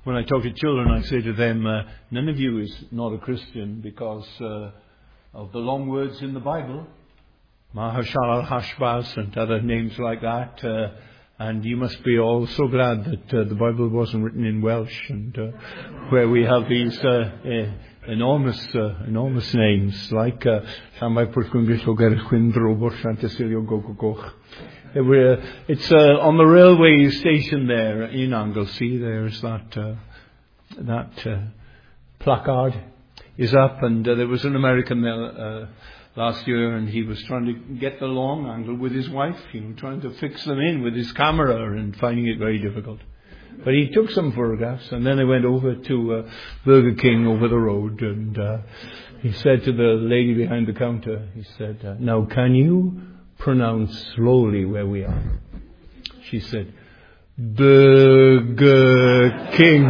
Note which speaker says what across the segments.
Speaker 1: When I talk to children, I say to them, none of you is not a Christian because of the long words in the Bible, Mahashal, Hashbaz, and other names like that. And you must be all so glad that the Bible wasn't written in Welsh, and where we have these enormous names like it's on the railway station there in Anglesey. There's that placard is up, and there was an American there last year, and he was trying to get the long angle with his wife, trying to fix them in with his camera and finding it very difficult. But he took some photographs, and then they went over to Burger King over the road, and he said to the lady behind the counter, he said, now can you pronounce slowly where we are? She said, Burger King.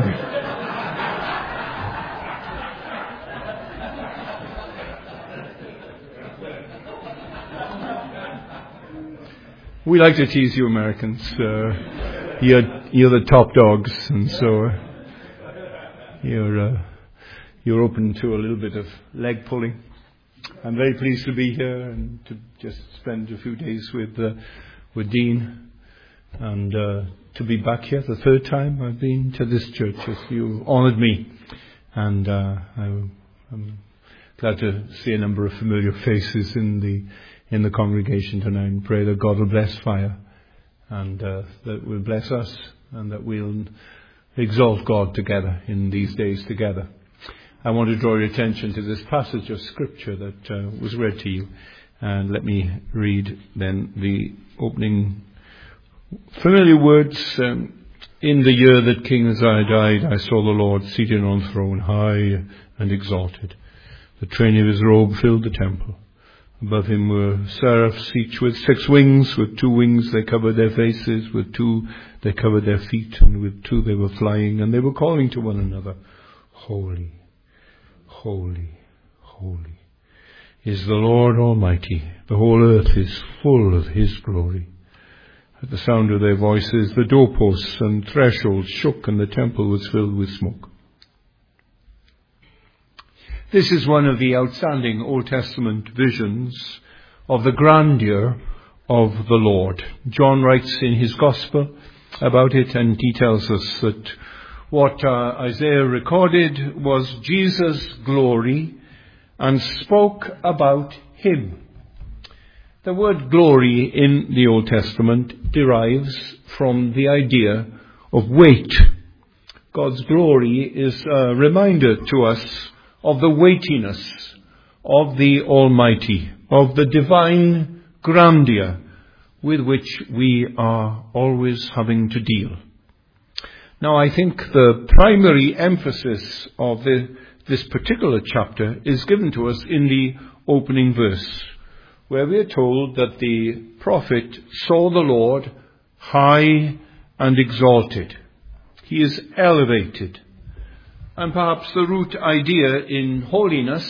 Speaker 1: We like to tease you Americans. You're the top dogs, and so you're open to a little bit of leg pulling. I'm very pleased to be here and to just spend a few days with Dean, and to be back here the third time I've been to this church. As you honoured me, and I'm glad to see a number of familiar faces in the congregation tonight, and pray that God will bless fire, and that will bless us, and that we'll exalt God together in these days together. I want to draw your attention to this passage of Scripture that was read to you, and let me read then the opening familiar words. In the year that King Uzziah died, I saw the Lord seated on a throne, high and exalted. The train of his robe filled the temple. Above him were seraphs, each with 6 wings. With 2 wings they covered their faces, with 2 they covered their feet, and with 2 they were flying, and they were calling to one another, Holy, holy, holy is the Lord Almighty. The whole earth is full of his glory. At the sound of their voices, the doorposts and thresholds shook, and the temple was filled with smoke. This is one of the outstanding Old Testament visions of the grandeur of the Lord. John writes in his Gospel about it, and he tells us that what Isaiah recorded was Jesus' glory and spoke about him. The word glory in the Old Testament derives from the idea of weight. God's glory is a reminder to us of the weightiness of the Almighty, of the divine grandeur with which we are always having to deal. Now, I think the primary emphasis of this particular chapter is given to us in the opening verse, where we are told that the prophet saw the Lord high and exalted. He is elevated. And perhaps the root idea in holiness,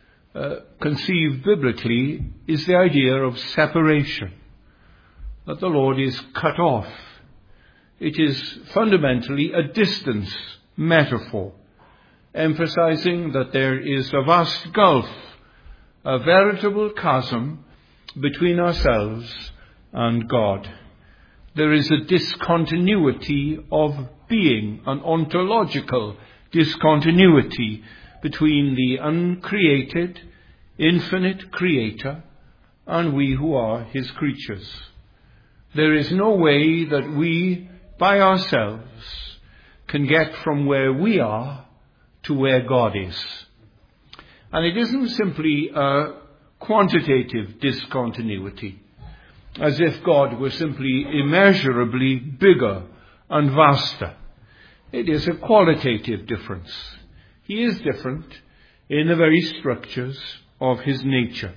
Speaker 1: conceived biblically, is the idea of separation, that the Lord is cut off. It is fundamentally a distance metaphor, emphasizing that there is a vast gulf, a veritable chasm between ourselves and God. There is a discontinuity of being, an ontological discontinuity between the uncreated, infinite Creator and we who are his creatures. There is no way that we, by ourselves, can get from where we are to where God is. And it isn't simply a quantitative discontinuity, as if God were simply immeasurably bigger and vaster. It is a qualitative difference. He is different in the very structures of his nature.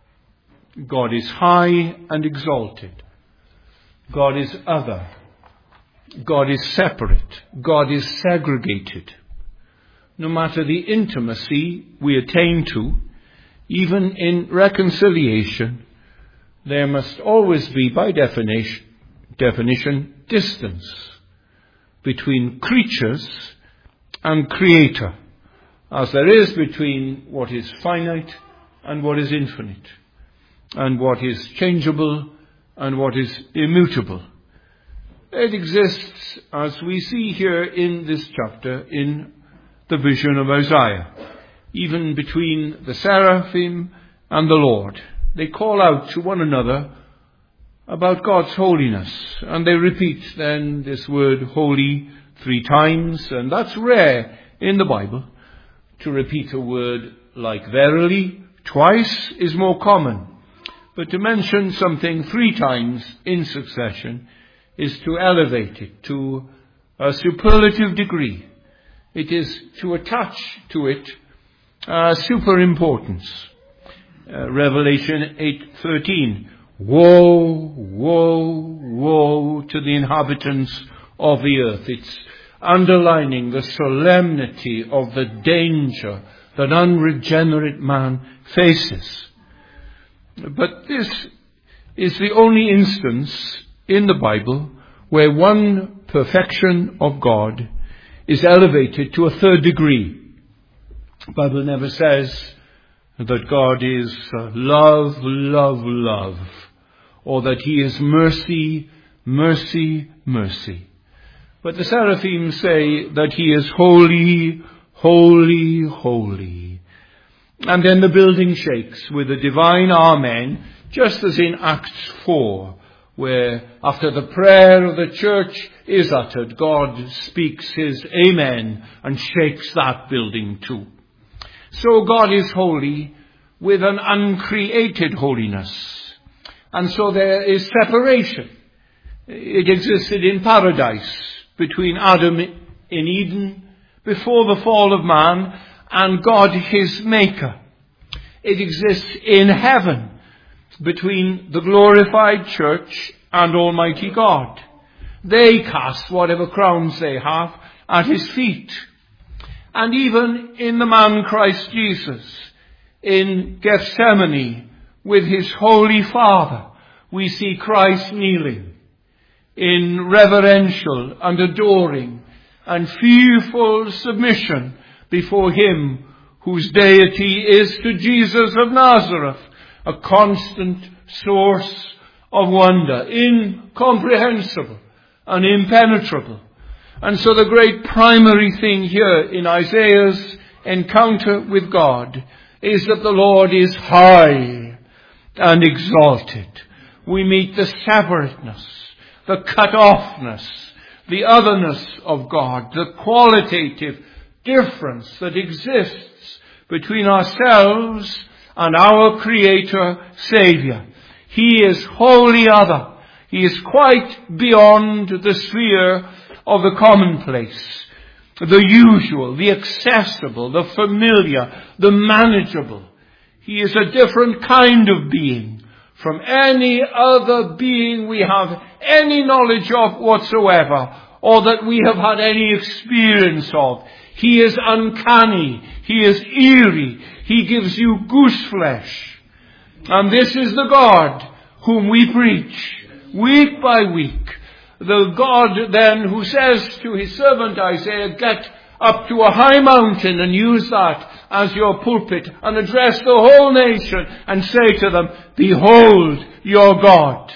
Speaker 1: God is high and exalted. God is other. God is separate. God is segregated. No matter the intimacy we attain to, even in reconciliation, there must always be, by definition, distance between creatures and creator, as there is between what is finite and what is infinite, and what is changeable and what is immutable. It exists, as we see here in this chapter, in the vision of Isaiah, even between the seraphim and the Lord. They call out to one another about God's holiness, and they repeat then this word holy 3 times, and that's rare in the Bible. To repeat a word like verily twice is more common, but to mention something 3 times in succession is to elevate it to a superlative degree. It is to attach to it super importance. Revelation 8:13. Woe, woe, woe to the inhabitants of the earth. It's underlining the solemnity of the danger that unregenerate man faces. But this is the only instance in the Bible where one perfection of God is elevated to a 3rd degree. The Bible never says that God is love, love, love, or that he is mercy, mercy, mercy. But the seraphim say that he is holy, holy, holy. And then the building shakes with a divine amen, just as in Acts 4, where after the prayer of the church is uttered, God speaks his amen and shakes that building too. So God is holy with an uncreated holiness. And so there is separation. It existed in paradise between Adam in Eden before the fall of man and God his maker. It exists in heaven between the glorified church and Almighty God. They cast whatever crowns they have at his feet. And even in the man Christ Jesus, in Gethsemane with his holy Father, we see Christ kneeling in reverential and adoring and fearful submission before him whose deity is to Jesus of Nazareth, a constant source of wonder, incomprehensible and impenetrable. And so the great primary thing here in Isaiah's encounter with God is that the Lord is high and exalted. We meet the separateness, the cut-offness, the otherness of God, the qualitative difference that exists between ourselves and our Creator, Saviour. He is wholly other. He is quite beyond the sphere of the commonplace, the usual, the accessible, the familiar, the manageable. He is a different kind of being from any other being we have any knowledge of whatsoever, or that we have had any experience of. He is uncanny. He is eerie. He gives you goose flesh. And this is the God whom we preach week by week. The God then who says to his servant Isaiah, get up to a high mountain and use that as your pulpit and address the whole nation and say to them, behold your God.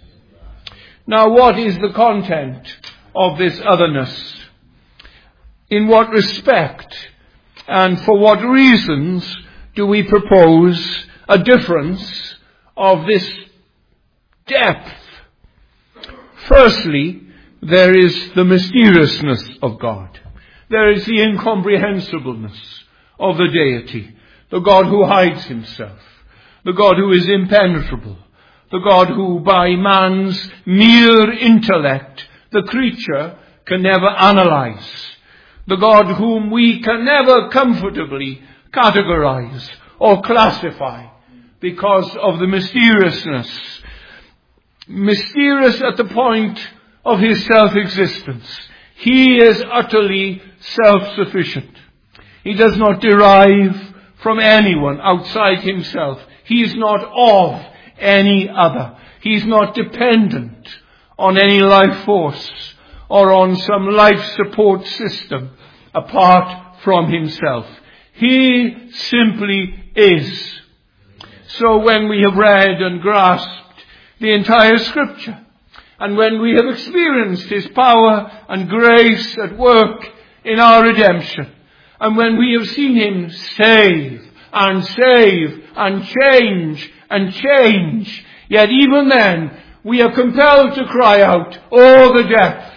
Speaker 1: Now what is the content of this otherness? In what respect and for what reasons do we propose a difference of this depth? Firstly, there is the mysteriousness of God. There is the incomprehensibleness of the deity, the God who hides himself, the God who is impenetrable, the God who by man's mere intellect, the creature can never analyze, the God whom we can never comfortably categorize or classify because of the mysteriousness. Mysterious at the point of his self-existence. He is utterly self-sufficient. He does not derive from anyone outside himself. He is not of any other. He is not dependent on any life force or on some life support system apart from himself. He simply is. So when we have read and grasped the entire Scripture, and when we have experienced his power and grace at work in our redemption, and when we have seen him save and change, yet even then we are compelled to cry out, oh the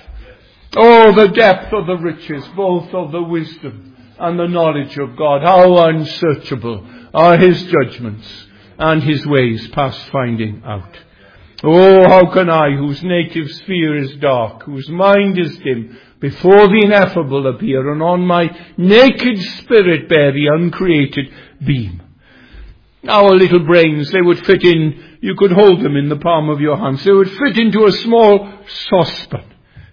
Speaker 1: depth of the riches, both of the wisdom and the knowledge of God. How unsearchable are his judgments and his ways past finding out. Oh, how can I, whose native sphere is dark, whose mind is dim, before the ineffable appear, and on my naked spirit bear the uncreated beam? Our little brains, they would fit in, you could hold them in the palm of your hands, they would fit into a small saucepan.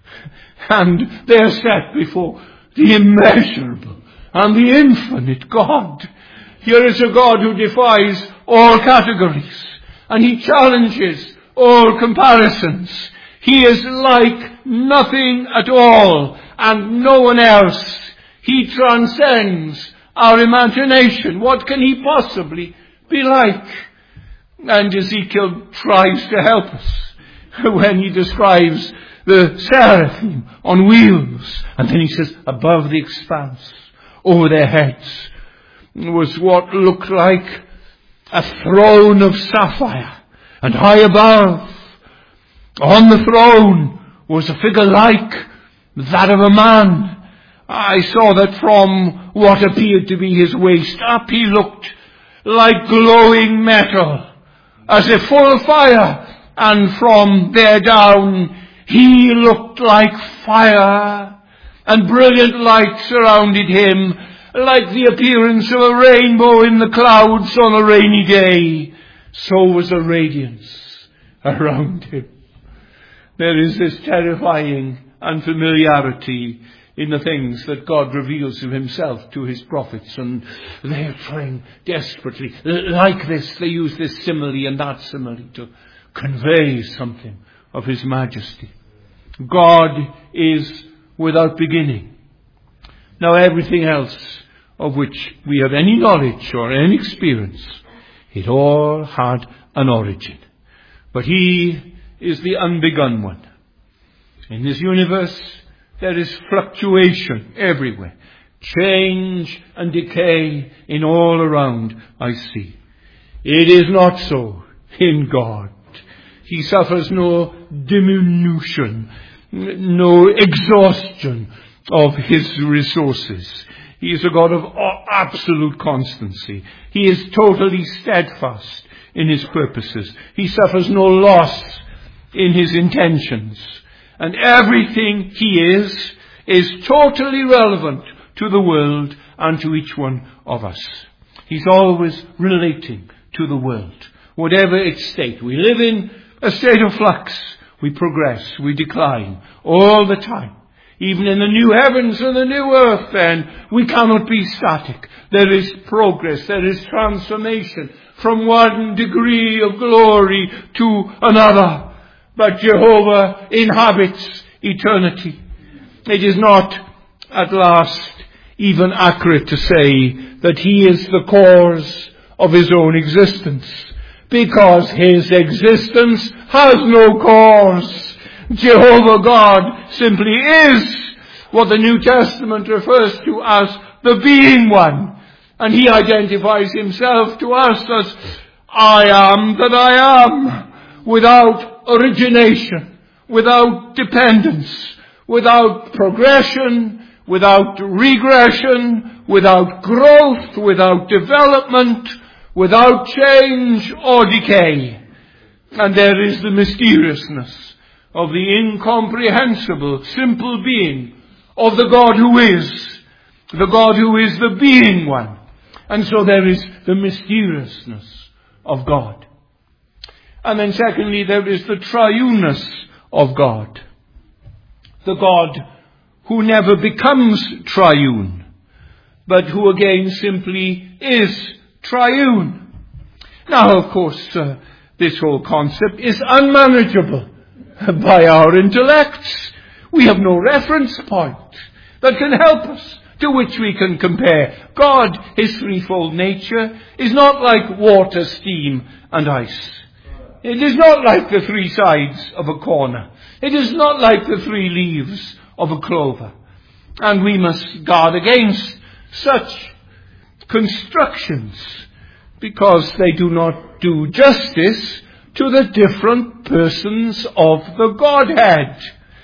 Speaker 1: And they are set before the immeasurable and the infinite God. Here is a God who defies all categories, and he challenges all comparisons. He is like nothing at all and no one else. He transcends our imagination. What can he possibly be like? And Ezekiel tries to help us when he describes the seraphim on wheels. And then he says, above the expanse, over their heads, was what looked like a throne of sapphire. And high above, on the throne, was a figure like that of a man. I saw that from what appeared to be his waist up, he looked like glowing metal, as if full of fire. And from there down, he looked like fire, and brilliant light surrounded him, like the appearance of a rainbow in the clouds on a rainy day. So was a radiance around him. There is this terrifying unfamiliarity in the things that God reveals of himself to his prophets, and they are trying desperately. Like this, they use this simile and that simile to convey something of his majesty. God is without beginning. Now everything else of which we have any knowledge or any experience, it all had an origin. But he is the unbegun one. In this universe, there is fluctuation everywhere. Change and decay in all around I see. It is not so in God. He suffers no diminution, no exhaustion of his resources. He is a God of absolute constancy. He is totally steadfast in his purposes. He suffers no loss in his intentions. And everything he is totally relevant to the world and to each one of us. He's always relating to the world, whatever its state. We live in a state of flux. We progress, we decline all the time. Even in the new heavens and the new earth, then, we cannot be static. There is progress, there is transformation from one degree of glory to another. But Jehovah inhabits eternity. It is not, at last, even accurate to say that he is the cause of his own existence, because his existence has no cause. Jehovah God simply is what the New Testament refers to as the being one. And he identifies himself to us as, I am that I am, without origination, without dependence, without progression, without regression, without growth, without development, without change or decay. And there is the mysteriousness of the incomprehensible, simple being of the God who is the being one. And so there is the mysteriousness of God. And then secondly, there is the triuneness of God. The God who never becomes triune, but who again simply is triune. Now, of course, this whole concept is unmanageable by our intellects. We have no reference point that can help us to which we can compare. God, his threefold nature, is not like water, steam, and ice. It is not like the three sides of a corner. It is not like the three leaves of a clover. And we must guard against such constructions, because they do not do justice to the different persons of the Godhead.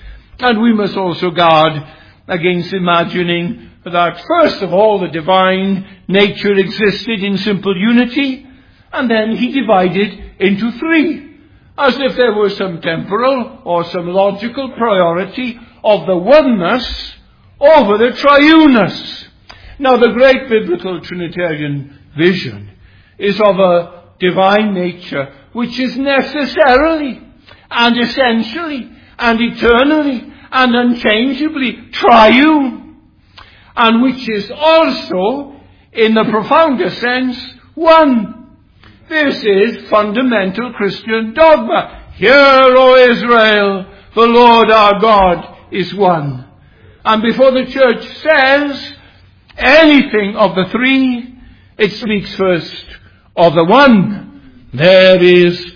Speaker 1: And we must also guard against imagining that, first of all, the divine nature existed in simple unity, and then he divided into three, as if there were some temporal or some logical priority of the oneness over the triuneness. Now, the great biblical Trinitarian vision is of a divine nature which is necessarily and essentially and eternally and unchangeably triune, and which is also, in the profoundest sense, one. This is fundamental Christian dogma. Hear, O Israel, the Lord our God is one. And before the church says anything of the three, it speaks first of the one. There is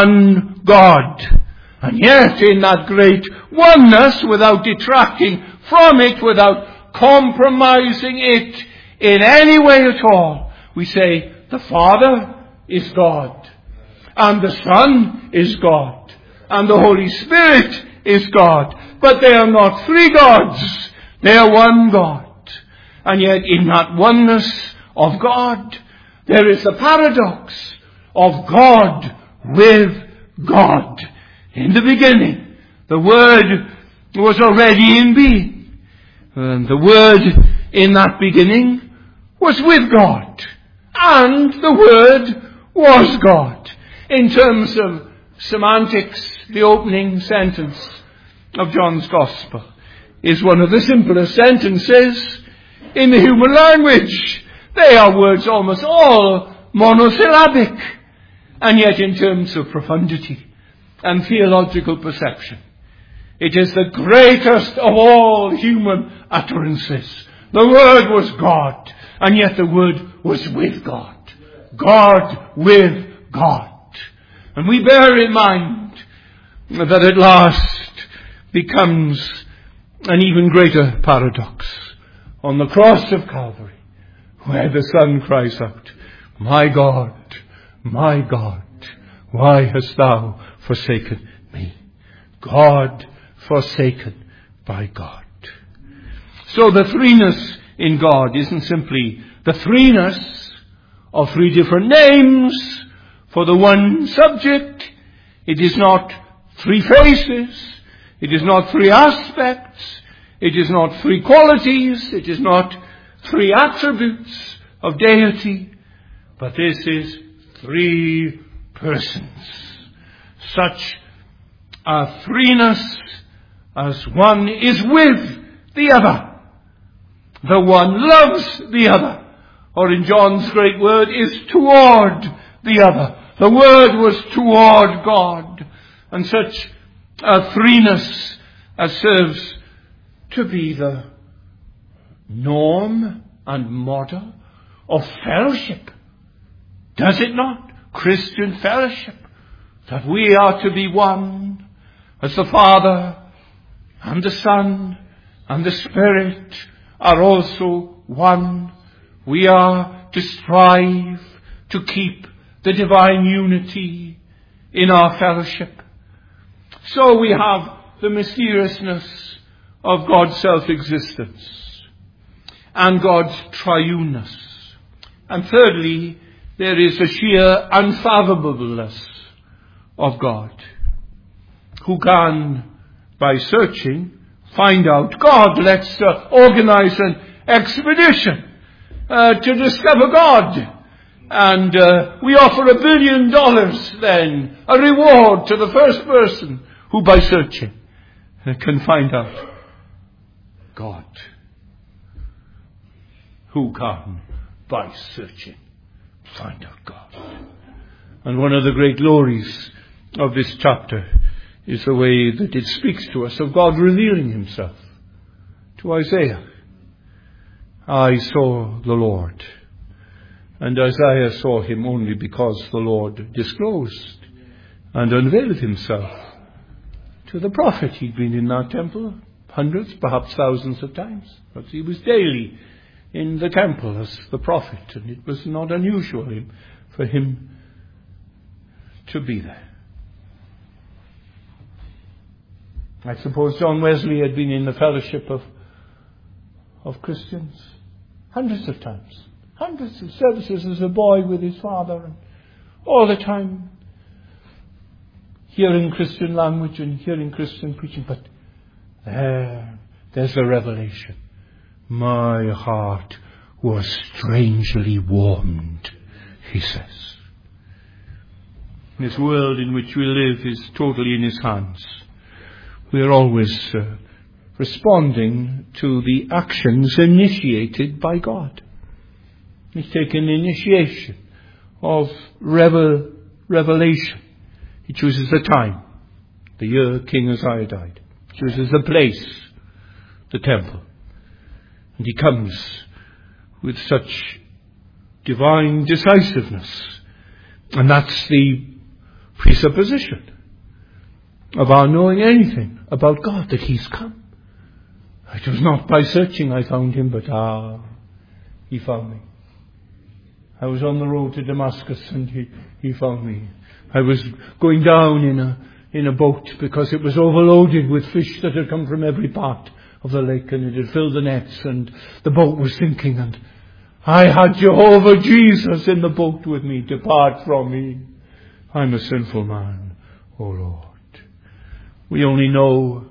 Speaker 1: one God. And yet in that great oneness, without detracting from it, without compromising it in any way at all, we say the Father is God, and the Son is God, and the Holy Spirit is God. But they are not three gods. They are one God. And yet in that oneness of God, there is the paradox of God with God. In the beginning, the Word was already in being. And the Word in that beginning was with God. And the Word was God. In terms of semantics, the opening sentence of John's Gospel is one of the simplest sentences in the human language. They are words almost all monosyllabic. And yet in terms of profundity and theological perception, it is the greatest of all human utterances. The Word was God, and yet the Word was with God. God with God. And we bear in mind that at last becomes an even greater paradox on the cross of Calvary, where the Son cries out, my God, why hast thou forsaken me? God forsaken by God. So the threeness in God isn't simply the threeness of three different names for the one subject. It is not three faces. It is not three aspects. It is not three qualities. It is not three attributes of deity. But this is three persons. Such a threeness as one is with the other. The one loves the other. Or in John's great word, is toward the other. The Word was toward God. And such a threeness as serves to be the norm and model of fellowship. Does it not? Christian fellowship. That we are to be one as the Father and the Son and the Spirit are also one. We are to strive to keep the divine unity in our fellowship. So we have the mysteriousness of God's self-existence and God's triuneness. And thirdly, there is the sheer unfathomableness of God. Who can, by searching, find out God? Let's organize an expedition to discover God. And we offer $1 billion then, a reward to the first person who by searching can find out God. Who can, by searching, find out God? And one of the great glories of this chapter is the way that it speaks to us of God revealing himself to Isaiah. I saw the Lord. And Isaiah saw him only because the Lord disclosed and unveiled himself to the prophet. He'd been in that temple hundreds, perhaps thousands of times. But he was daily in the temple as the prophet, and it was not unusual for him to be there. I suppose John Wesley had been in the fellowship of Christians hundreds of times. Hundreds of services as a boy with his father, and all the time hearing Christian language and hearing Christian preaching. But there's the revelation. My heart was strangely warmed, he says. This world in which we live is totally in his hands. We are always responding to the actions initiated by God. He's taken the initiation of revelation. He chooses the time, the year King Uzziah died. He chooses the place, the temple. And he comes with such divine decisiveness. And that's the presupposition of our knowing anything about God, that he's come. It was not by searching I found him, but he found me. I was on the road to Damascus and he found me. I was going down in a boat because it was overloaded with fish that had come from every part of the lake, and it had filled the nets, and the boat was sinking, and I had Jehovah Jesus in the boat with me. Depart from me. I'm a sinful man, O Lord. We only know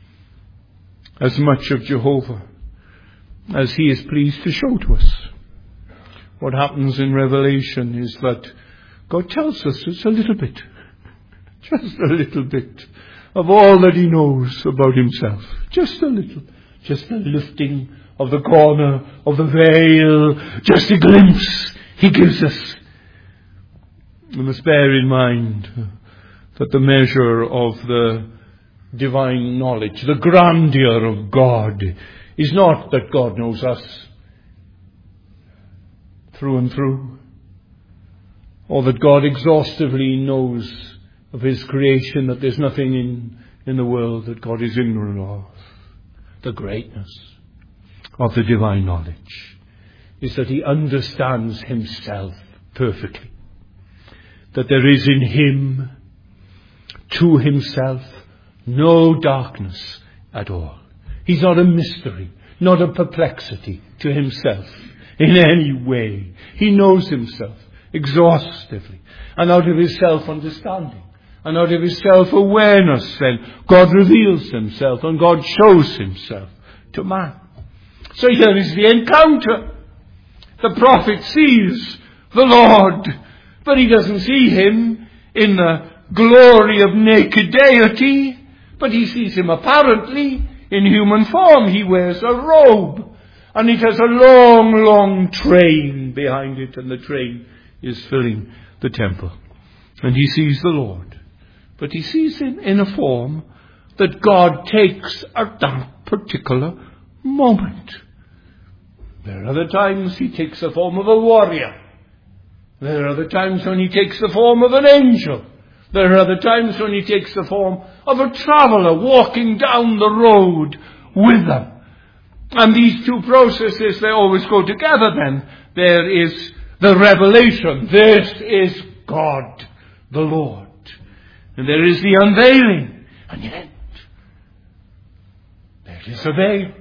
Speaker 1: as much of Jehovah as he is pleased to show to us. What happens in Revelation is that God tells us just a little bit, just a little bit of all that he knows about himself. Just a little, just a lifting of the corner of the veil, just a glimpse he gives us. We must bear in mind that the measure of the divine knowledge, the grandeur of God, is not that God knows us through and through, or that God exhaustively knows of his creation, that there's nothing in the world that God is ignorant of. The greatness of the divine knowledge is that he understands himself perfectly, that there is in him, to himself, no darkness at all. He's not a mystery, not a perplexity to himself in any way. He knows himself exhaustively, and out of his self-understanding and out of his self-awareness, then God reveals himself and God shows himself to man. So here is the encounter. The prophet sees the Lord, but he doesn't see him in the glory of naked deity, but he sees him apparently in human form. He wears a robe, and it has a long, long train behind it, and the train is filling the temple. And he sees the Lord, but he sees him in a form that God takes at that particular moment. There are other times he takes the form of a warrior. There are other times when he takes the form of an angel. There are other times when he takes the form of a traveller walking down the road with them. And these two processes, they always go together then. There is the revelation. This is God, the Lord. And there is the unveiling. And yet, there is a veil.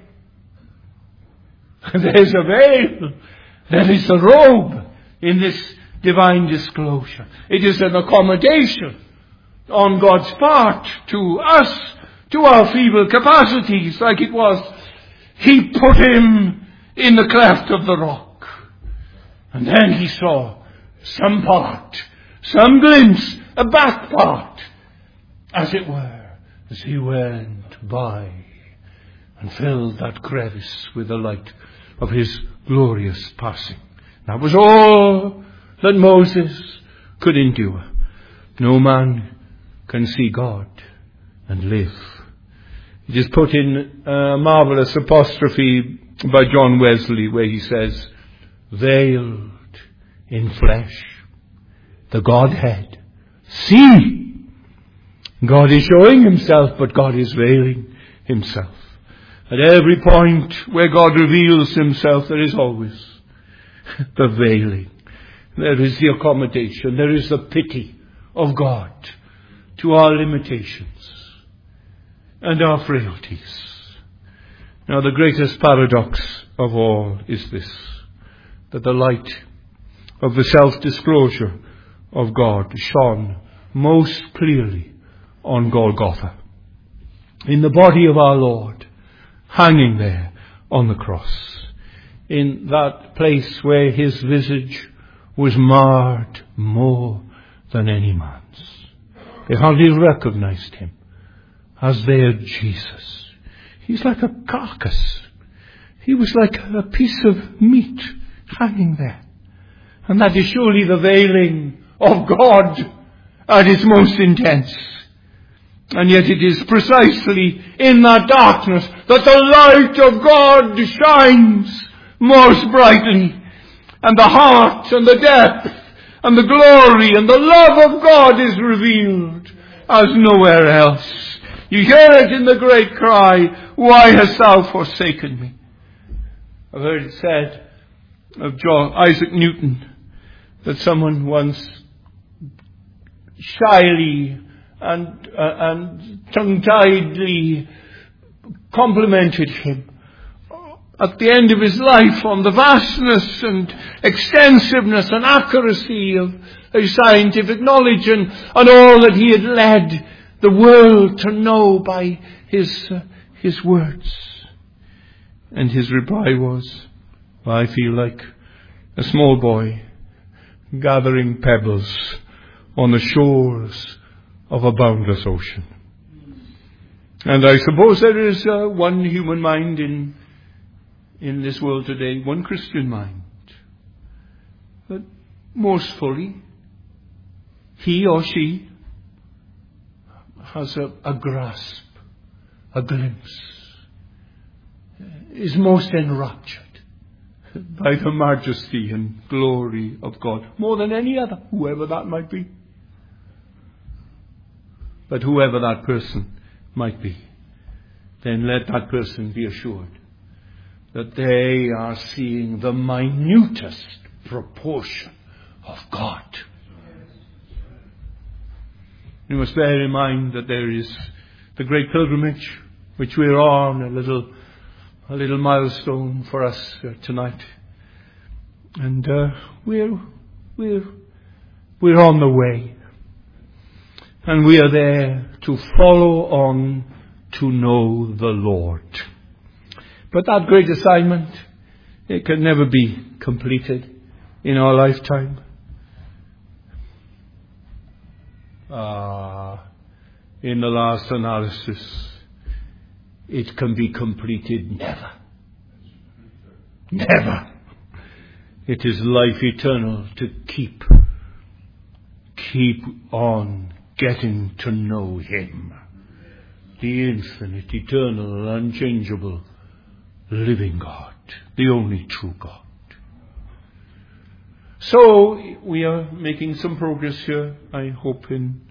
Speaker 1: There's a veil. There is a robe in this divine disclosure. It is an accommodation on God's part to us, to our feeble capacities, like it was. He put him in the cleft of the rock. And then he saw some part, some glimpse, a back part, as it were, as he went by and filled that crevice with the light of his glorious passing. That was all that Moses could endure. No man can see God and live. It is put in a marvelous apostrophe by John Wesley, where he says, veiled in flesh, the Godhead. See! God is showing himself, but God is veiling himself. At every point where God reveals himself, there is always the veiling. There is the accommodation. There is the pity of God to our limitations and our frailties. Now, the greatest paradox of all is this, that the light of the self-disclosure of God shone most clearly on Golgotha, in the body of our Lord, hanging there on the cross, in that place where his visage was marred more than any man's. They hardly recognized him as their Jesus. He's like a carcass. He was like a piece of meat hanging there. And that is surely the veiling of God at its most intense. And yet it is precisely in that darkness that the light of God shines most brightly. And the heart and the depth and the glory and the love of God is revealed as nowhere else. You hear it in the great cry, why hast thou forsaken me? I've heard it said of Isaac Newton that someone once shyly and tongue-tiedly complimented him at the end of his life on the vastness and extensiveness and accuracy of his scientific knowledge and all that he had led the world to know by his words. And his reply was, I feel like a small boy gathering pebbles on the shores of a boundless ocean. And I suppose there is one human mind in this world today, one Christian mind, that most fully he or she has a grasp, a glimpse, is most enraptured by the majesty and glory of God, more than any other, whoever that might be. But whoever that person might be, then let that person be assured that they are seeing the minutest proportion of God. You must bear in mind that there is the great pilgrimage which we're on, a little milestone for us tonight, and we're on the way, and we are there to follow on to know the Lord. But that great assignment, it can never be completed in our lifetime. In the last analysis, it can be completed never. Never. It is life eternal to keep on getting to know Him, the infinite, eternal, unchangeable, living God, the only true God. So we are making some progress here, I hope.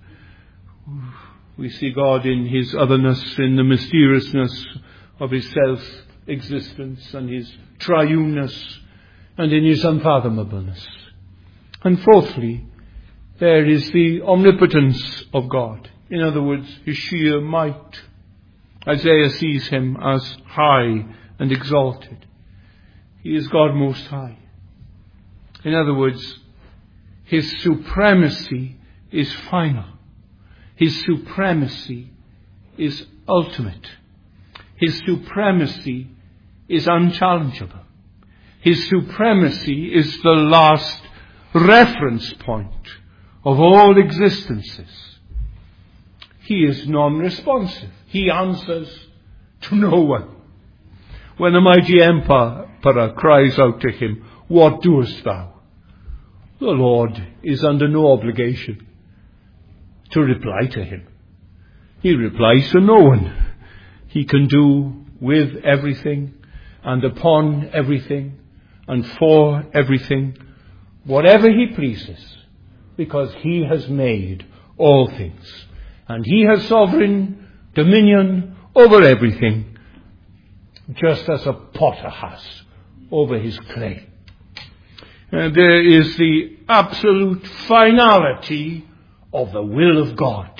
Speaker 1: We see God in His otherness, in the mysteriousness of His self-existence and His triuneness, and in His unfathomableness. And fourthly, there is the omnipotence of God. In other words, His sheer might. Isaiah sees Him as high and exalted. He is God Most High. In other words, His supremacy is final. His supremacy is ultimate. His supremacy is unchallengeable. His supremacy is the last reference point of all existences. He is non-responsive. He answers to no one. When a mighty emperor cries out to him, "What doest thou?" the Lord is under no obligation to reply to him. He replies to no one. He can do with everything and upon everything and for everything, whatever he pleases, because he has made all things. And he has sovereign dominion over everything, just as a potter has over his clay. There is the absolute finality of the will of God.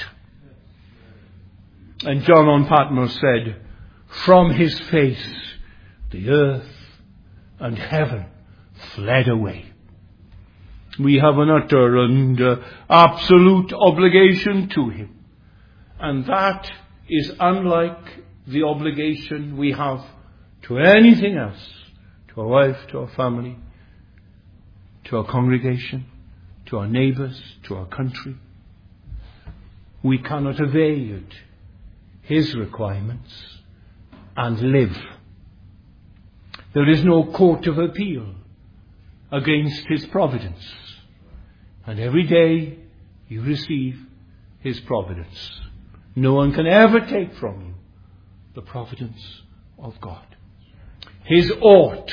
Speaker 1: And John on Patmos said, from his face the earth and heaven fled away. We have an utter and absolute obligation to him. And that is unlike the obligation we have to anything else, to our wife, to our family, to our congregation, to our neighbours, to our country. We cannot evade his requirements and live. There is no court of appeal against his providence. And every day you receive his providence. No one can ever take from you the providence of God. His ought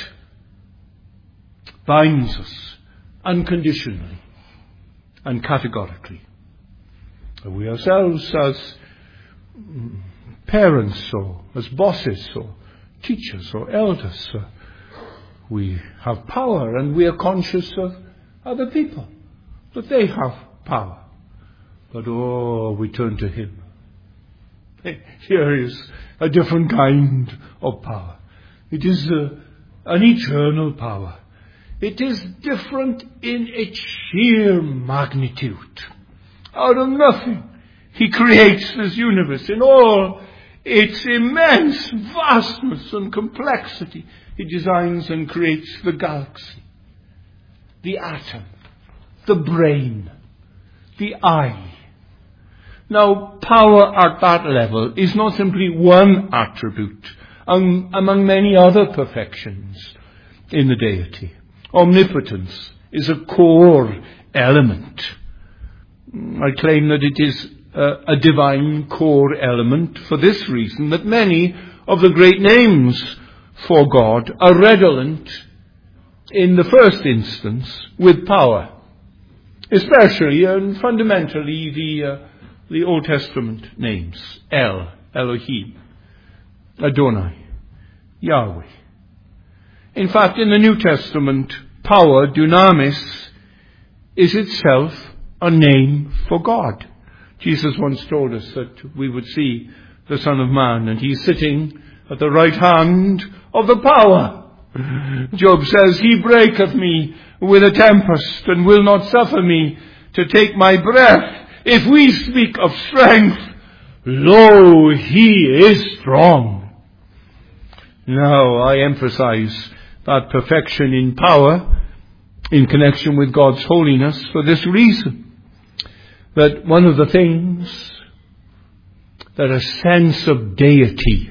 Speaker 1: binds us unconditionally and categorically. We ourselves as parents or as bosses or teachers or elders, we have power and we are conscious of other people, that they have power. But we turn to him. Here is a different kind of power. It is an eternal power. It is different in its sheer magnitude. Out of nothing, he creates this universe in all its immense vastness and complexity. He designs and creates the galaxy, the atom, the brain, the eye. Now, power at that level is not simply one attribute among many other perfections in the deity. Omnipotence is a core element. I claim that it is a divine core element for this reason, that many of the great names for God are redolent in the first instance with power, especially and fundamentally the Old Testament names: El, Elohim, Adonai, Yahweh. In fact, in the New Testament, power, dunamis, is itself a name for God. Jesus once told us that we would see the Son of Man, and he's sitting at the right hand of the power. Job says, he breaketh me with a tempest, and will not suffer me to take my breath. If we speak of strength, lo, he is strong. Now, I emphasize that perfection in power in connection with God's holiness for this reason, that one of the things that a sense of deity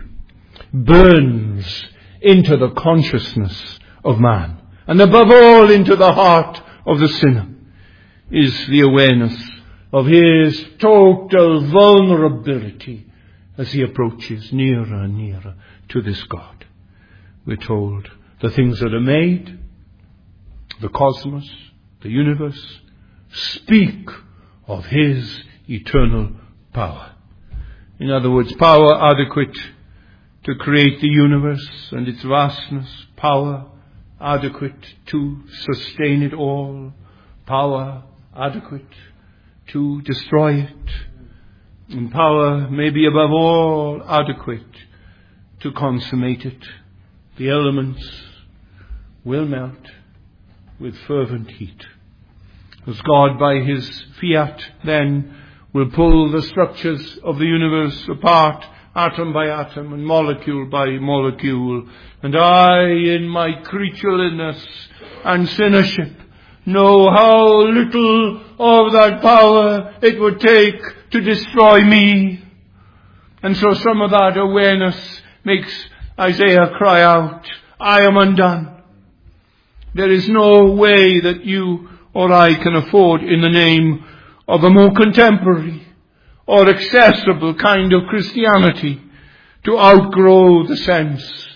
Speaker 1: burns into the consciousness of man, and above all into the heart of the sinner, is the awareness of his total vulnerability as he approaches nearer and nearer to this God. We're told the things that are made, the cosmos, the universe, speak of his eternal power. In other words, power adequate to create the universe and its vastness, power adequate to sustain it all, power adequate to destroy it, and power maybe above all adequate to consummate it. The elements will melt with fervent heat, as God by his fiat then will pull the structures of the universe apart, atom by atom and molecule by molecule. And I, in my creatureliness and sinnership, know how little of that power it would take to destroy me. And so some of that awareness makes Isaiah cry out, I am undone. There is no way that you or I can afford, in the name of a more contemporary or accessible kind of Christianity, to outgrow the sense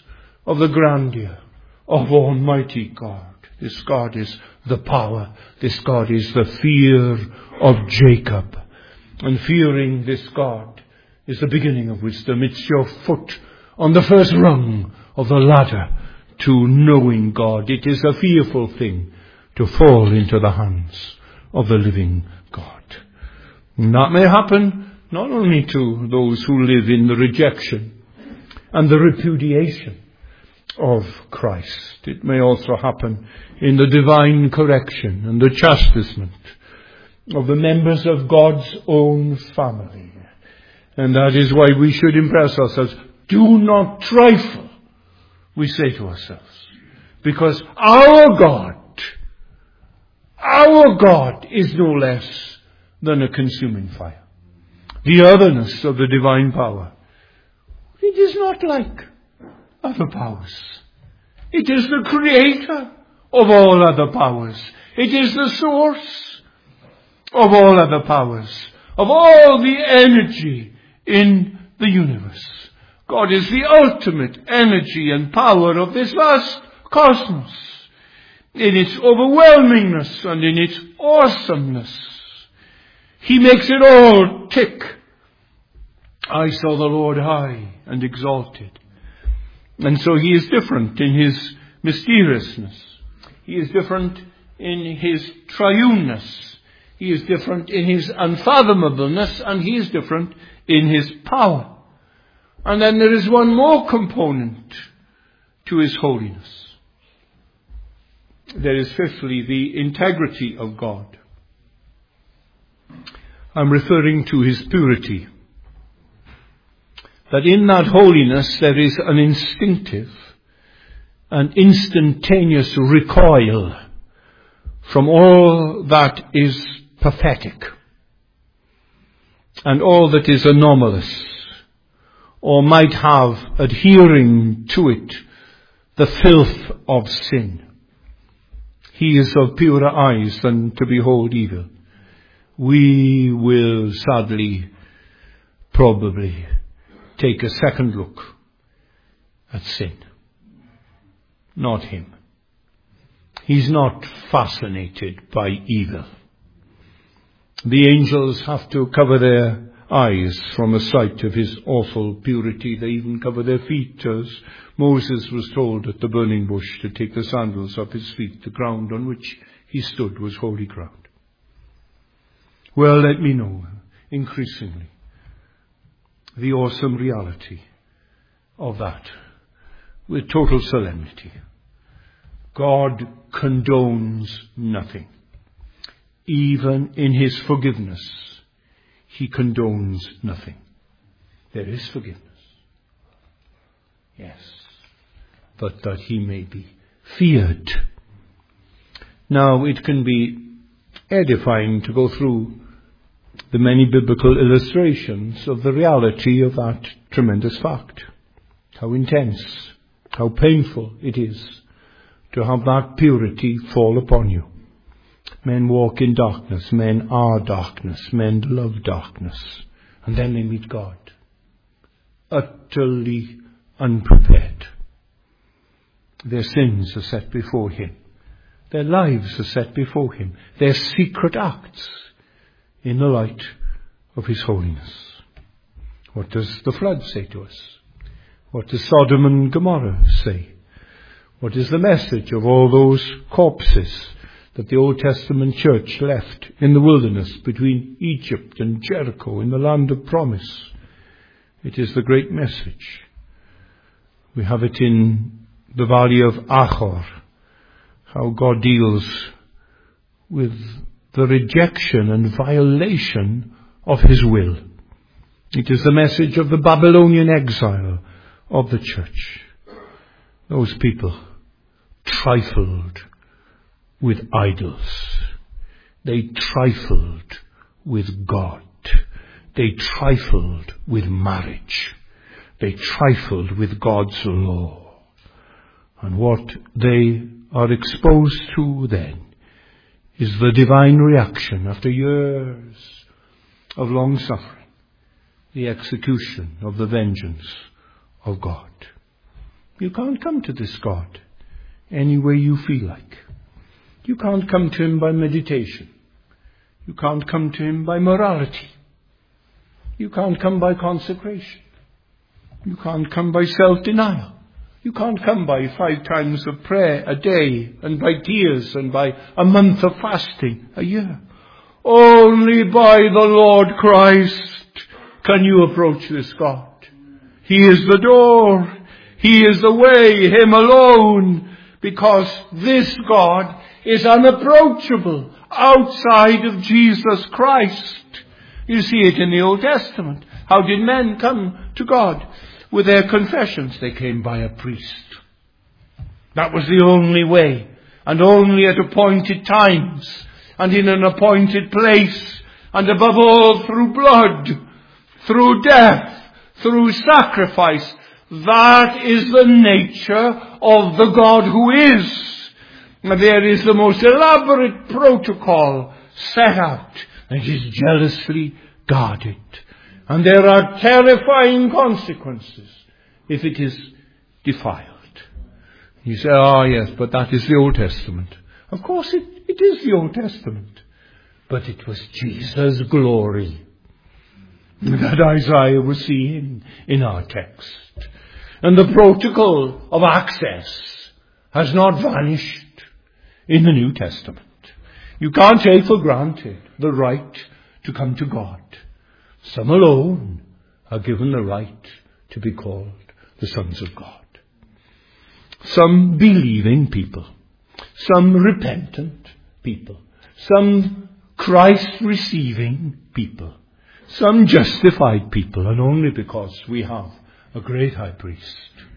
Speaker 1: of the grandeur of Almighty God. This God is the power. This God is the fear of Jacob. And fearing this God is the beginning of wisdom. It's your foot on the first rung of the ladder to knowing God. It is a fearful thing to fall into the hands of the living God. And that may happen not only to those who live in the rejection and the repudiation of Christ. It may also happen in the divine correction and the chastisement of the members of God's own family. And that is why we should impress ourselves. Do not trifle, we say to ourselves. Because our God is no less than a consuming fire. The otherness of the divine power. It is not like other powers. It is the creator of all other powers. It is the source of all other powers, of all the energy in the universe. God is the ultimate energy and power of this vast cosmos, in its overwhelmingness and in its awesomeness. He makes it all tick. I saw the Lord high and exalted. And so he is different in his mysteriousness. He is different in his triuneness. He is different in his unfathomableness, and he is different in his power. And then there is one more component to his holiness. There is fifthly the integrity of God. I'm referring to his purity. That in that holiness there is an instinctive and instantaneous recoil from all that is pathetic and all that is anomalous, or might have adhering to it the filth of sin. He is of purer eyes than to behold evil. We will sadly, probably, take a second look at sin. Not him. He's not fascinated by evil. The angels have to cover their eyes from a sight of his awful purity. They even cover their feet, as Moses was told at the burning bush to take the sandals off his feet. The ground on which he stood was holy ground. Well, let me know increasingly the awesome reality of that with total solemnity. God condones nothing. Even in his forgiveness, he condones nothing. There is forgiveness. Yes. But that he may be feared. Now, it can be edifying to go through the many biblical illustrations of the reality of that tremendous fact. How intense, how painful it is to have that purity fall upon you. Men walk in darkness, men are darkness, men love darkness, and then they meet God, utterly unprepared. Their sins are set before him. Their lives are set before him. Their secret acts in the light of his holiness. What does the flood say to us? What does Sodom and Gomorrah say? What is the message of all those corpses that the Old Testament church left in the wilderness between Egypt and Jericho in the land of promise? It is the great message. We have it in the valley of Achor, how God deals with the rejection and violation of his will. It is the message of the Babylonian exile of the church. Those people trifled with idols. They trifled with God. They trifled with marriage. They trifled with God's law. And what they are exposed to then is the divine reaction after years of long suffering, the execution of the vengeance of God. You can't come to this God any way you feel like. You can't come to him by meditation. You can't come to him by morality. You can't come by consecration. You can't come by self-denial. You can't come by 5 times of prayer a day, and by tears, and by a month of fasting a year. Only by the Lord Christ can you approach this God. He is the door. He is the way, him alone, because this God is unapproachable outside of Jesus Christ. You see it in the Old Testament. How did men come to God? With their confessions, they came by a priest. That was the only way, and only at appointed times, and in an appointed place, and above all through blood, through death, through sacrifice. That is the nature of the God who is. There is the most elaborate protocol set out, and it is jealously guarded. And there are terrifying consequences if it is defiled. You say, yes, but that is the Old Testament. Of course it is the Old Testament. But it was Jesus' glory that Isaiah was seeing in our text. And the protocol of access has not vanished in the New Testament. You can't take for granted the right to come to God. Some alone are given the right to be called the sons of God. Some believing people, some repentant people, some Christ-receiving people, some justified people, and only because we have a great high priest.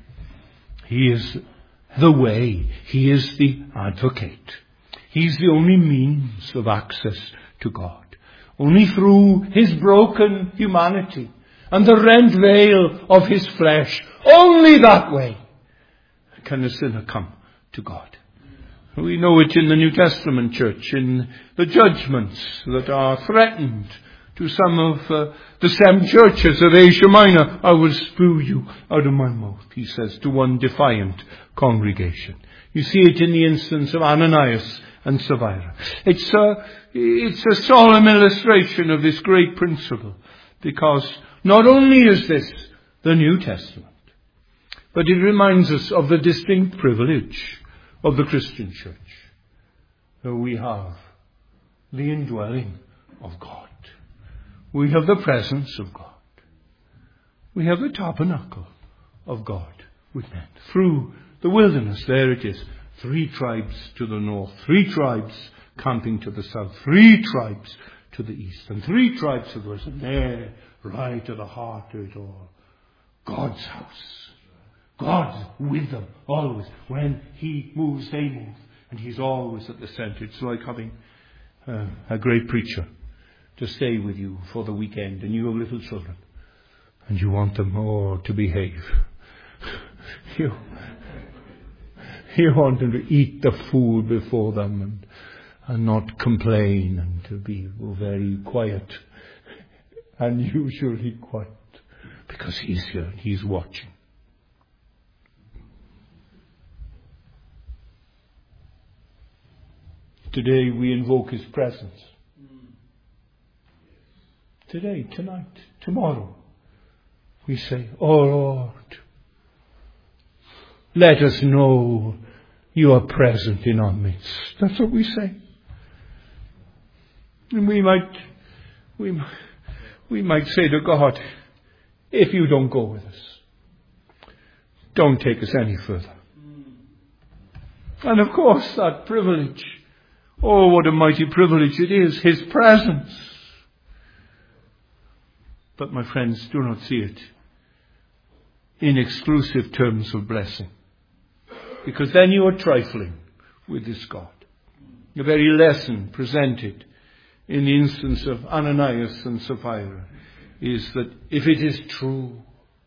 Speaker 1: He is the way. He is the advocate. He's the only means of access to God. Only through his broken humanity and the rent veil of his flesh, only that way can a sinner come to God. We know it in the New Testament church, in the judgments that are threatened to some of the 7 churches of Asia Minor. I will spew you out of my mouth, he says to one defiant congregation. You see it in the instance of Ananias and Sapphira. It's a solemn illustration of this great principle, because not only is this the New Testament, but it reminds us of the distinct privilege of the Christian church. We have the indwelling of God. We have the presence of God. We have the tabernacle of God with men. Through the wilderness, there it is. 3 tribes to the north, 3 tribes camping to the south, 3 tribes to the east, and 3 tribes to the west. And there, right to the heart of it all, God's house. God with them, always. When he moves, they move. And he's always at the center. It's like having a great preacher to stay with you for the weekend, and you have little children, and you want them all to behave. You want them to eat the food before them and not complain, and to be very quiet, unusually quiet, because he's here, he's watching. Today we invoke his presence. Today, tonight, tomorrow, we say, "Oh Lord, let us know you are present in our midst." That's what we say. And we might say to God, if you don't go with us, don't take us any further. And of course, that privilege, oh, what a mighty privilege it is, his presence. But my friends, do not see it in exclusive terms of blessing, because then you are trifling with this God. The very lesson presented in the instance of Ananias and Sapphira is that if it is true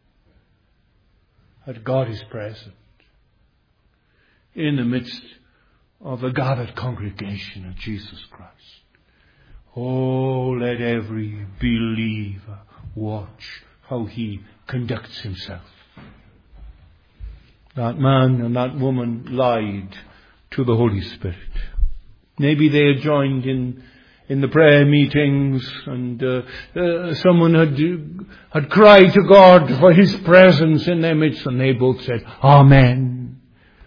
Speaker 1: that God is present in the midst of the gathered congregation of Jesus Christ, oh, let every believer watch how he conducts himself. That man and that woman lied to the Holy Spirit. Maybe they had joined in the prayer meetings, and someone had cried to God for His presence in their midst, and they both said, Amen.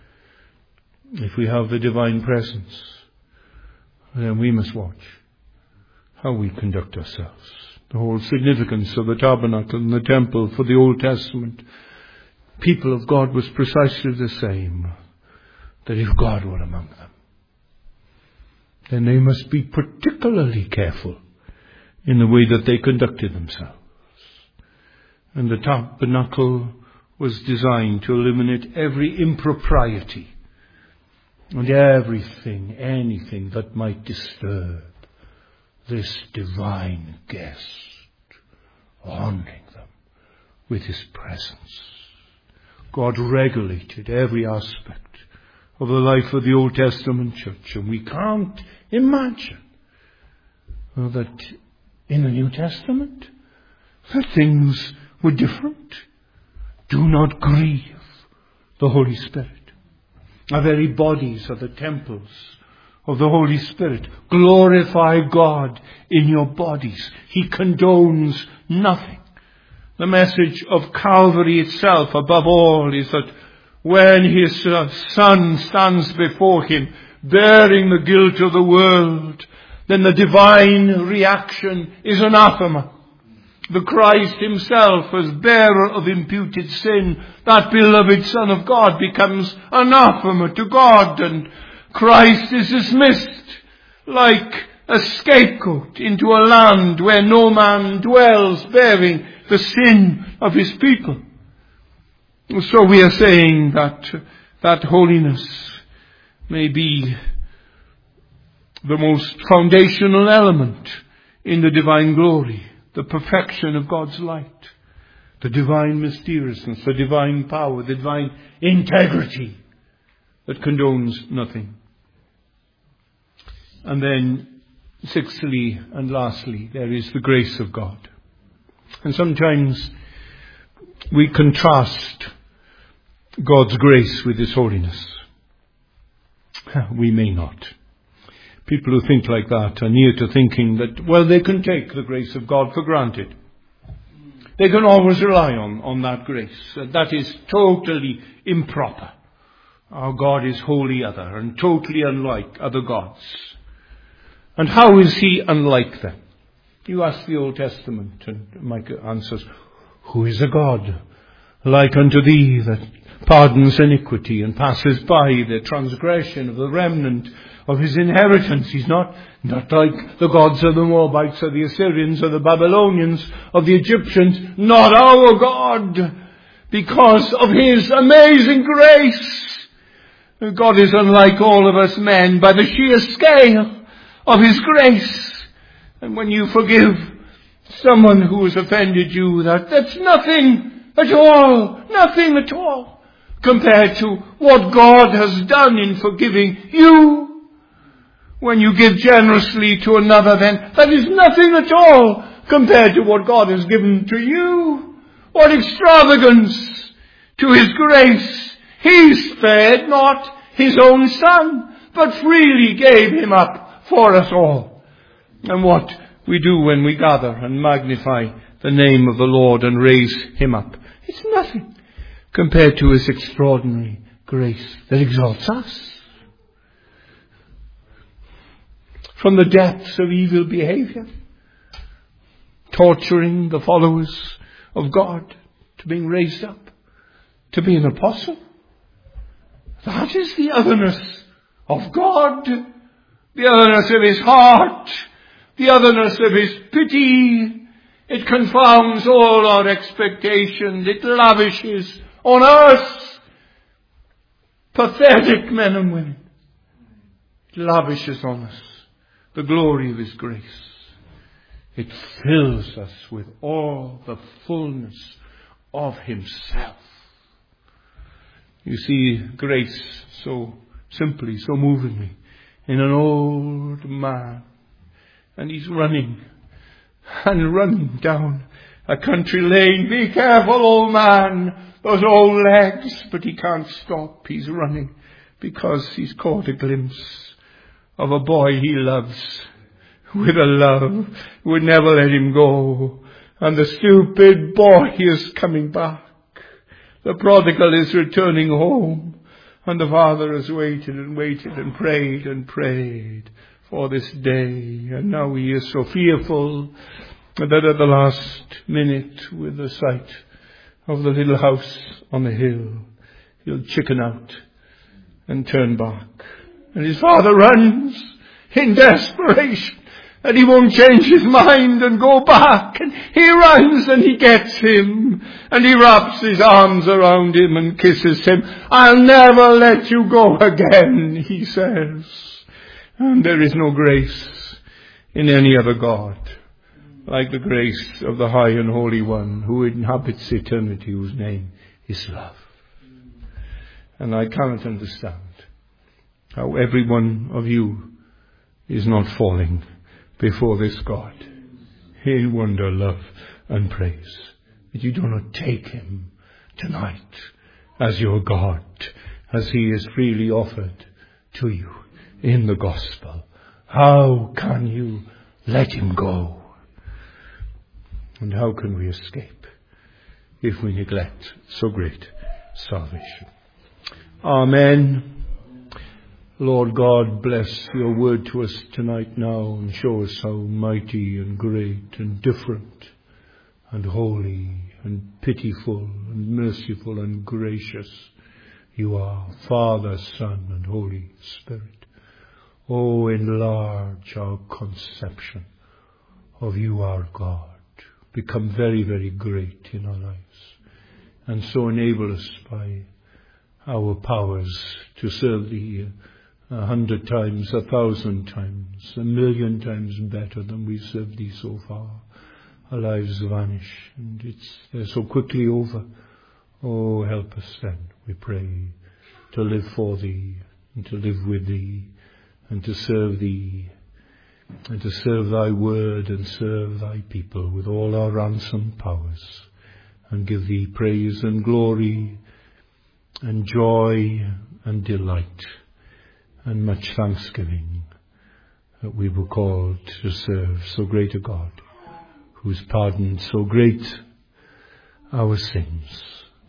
Speaker 1: If we have the divine presence, then we must watch how we conduct ourselves. The whole significance of the tabernacle and the temple for the Old Testament people of God was precisely the same. That if God were among them, then they must be particularly careful in the way that they conducted themselves. And the tabernacle was designed to eliminate every impropriety and anything that might disturb this divine guest, honoring them with His presence. God regulated every aspect of the life of the Old Testament church, and we can't imagine that in the New Testament that things were different. Do not grieve the Holy Spirit. Our very bodies are the temples of the Holy Spirit. Glorify God in your bodies. He condones nothing. The message of Calvary itself, above all, is that when His Son stands before Him, bearing the guilt of the world, then the divine reaction is anathema. The Christ Himself, as bearer of imputed sin, that beloved Son of God, becomes anathema to God, and Christ is dismissed like a scapegoat into a land where no man dwells, bearing the sin of His people. So we are saying that holiness may be the most foundational element in the divine glory, the perfection of God's light, the divine mysteriousness, the divine power, the divine integrity that condones nothing. And then, sixthly and lastly, there is the grace of God. And sometimes we contrast God's grace with His holiness. We may not. People who think like that are near to thinking that, well, they can take the grace of God for granted. They can always rely on that grace. That is totally improper. Our God is wholly other and totally unlike other gods. And how is He unlike them? You ask the Old Testament, and Micah answers, who is a God like unto thee, that pardons iniquity and passes by the transgression of the remnant of His inheritance? He's not like the gods of the Moabites or the Assyrians or the Babylonians or the Egyptians. Not our God, because of His amazing grace. God is unlike all of us men by the sheer scale of His grace. And when you forgive someone who has offended you, that's nothing at all compared to what God has done in forgiving you. When you give generously to another, then that is nothing at all compared to what God has given to you. What extravagance to His grace! He spared not His own Son, but freely gave Him up for us all. And what we do when we gather and magnify the name of the Lord and raise Him up, it's nothing compared to His extraordinary grace that exalts us from the depths of evil behavior, torturing the followers of God, to being raised up to be an apostle. That is the otherness of God, the otherness of His heart, the otherness of His pity. It confounds all our expectations. It lavishes on us, pathetic men and women. It lavishes on us the glory of His grace. It fills us with all the fullness of Himself. You see grace so simply, so movingly in an old man. And he's running and running down a country lane. Be careful, old man. Those old legs. But he can't stop. He's running because he's caught a glimpse of a boy he loves with a love who would never let him go. And the stupid boy is coming back. The prodigal is returning home. And the father has waited and waited and prayed for this day. And now he is so fearful that at the last minute, with the sight of the little house on the hill, he'll chicken out and turn back. And his father runs in desperation. And he won't change his mind and go back. And he runs and he gets him. And he wraps his arms around him and kisses him. I'll never let you go again, he says. And there is no grace in any other God like the grace of the High and Holy One who inhabits eternity, whose name is love. And I cannot understand how every one of you is not falling before this God in wonder, love and praise. That you do not take him tonight as your God, as he is freely offered to you in the gospel. How can you let him go? And how can we escape if we neglect so great salvation? Amen. Lord God, bless your word to us tonight now and show us how mighty and great and different and holy and pitiful and merciful and gracious you are, Father, Son and Holy Spirit. Oh, enlarge our conception of you, our God. Become very, very great in our lives. And so enable us by our powers to serve thee 100 times, 1,000 times, 1,000,000 times better than we've served thee so far. Our lives vanish and they're so quickly over. Oh, help us then, we pray, to live for thee and to live with thee and to serve thee and to serve thy word and serve thy people with all our ransomed powers and give thee praise and glory and joy and delight and much thanksgiving that we were called to serve so great a God who's pardoned so great our sins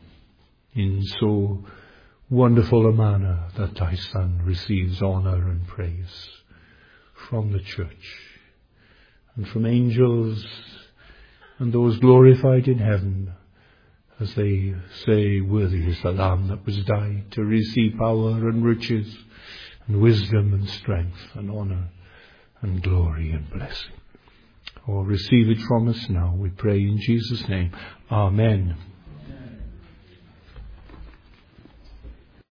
Speaker 1: in so wonderful a manner that thy Son receives honor and praise from the church and from angels and those glorified in heaven as they say, worthy is the Lamb that was died to receive power and riches and wisdom and strength and honor and glory and blessing. Oh, receive it from us now, we pray in Jesus' name. Amen.